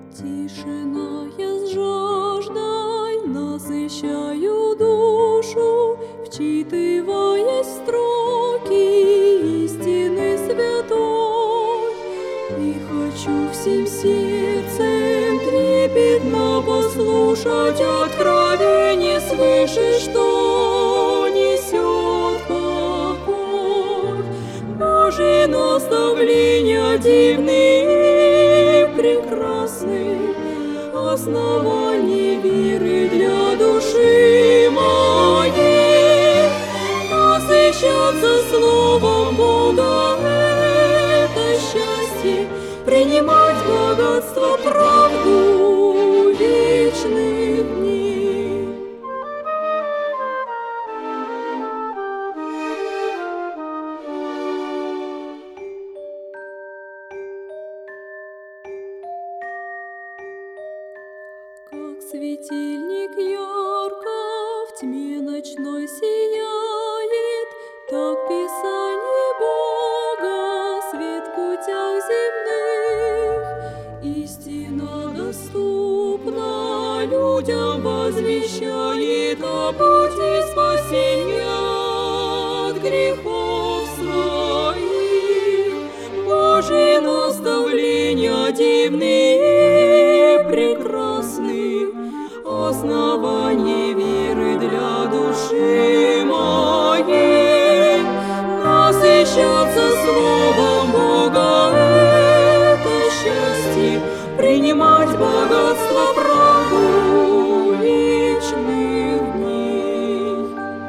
Тишина я с жаждой насыщаю душу, вчитываясь в строки истины святой. И хочу всем сердцем трепетно послушать откровение свыше, что несет покой. Божьи наставления дивные и прекрасны, основание веры для души моей. Насыщаться словом Бога — это счастье, принимать богатство, правду вечных дней. Как светильник ярко в тьме ночной сияет, так Писание Бога свет в путях земных. Истина доступна людям возвещает о пути спасения от грехов своих. Божьи наставления дивные и прекрасны, основание веры для души моей. Насыщаться словом Бога — это счастье, принимать богатство, правду вечных дней.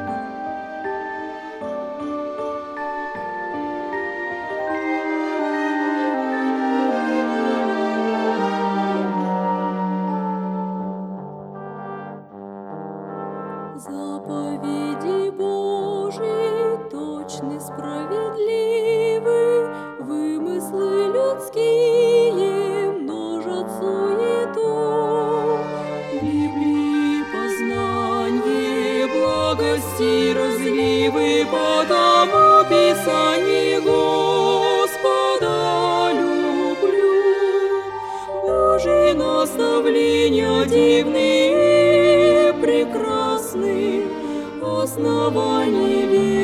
Заповеди Божьи точны, справедливы, вымыслы людские множат суету. Библии познание, благости разливы, потому Писание Господа люблю. Божьи наставления дивные, прекрасны, основание веры